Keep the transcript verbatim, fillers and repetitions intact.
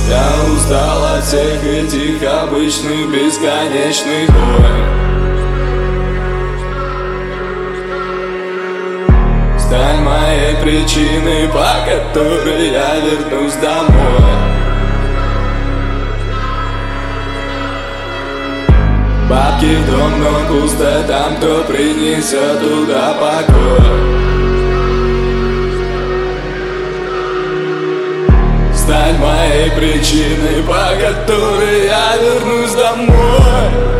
Я устал от всех этих обычных бесконечных войн. Стань моей причиной, по которой я вернусь домой. Бабки в дом, но пусто там, кто принесет туда покой. Стань моей причиной, по которой я вернусь домой.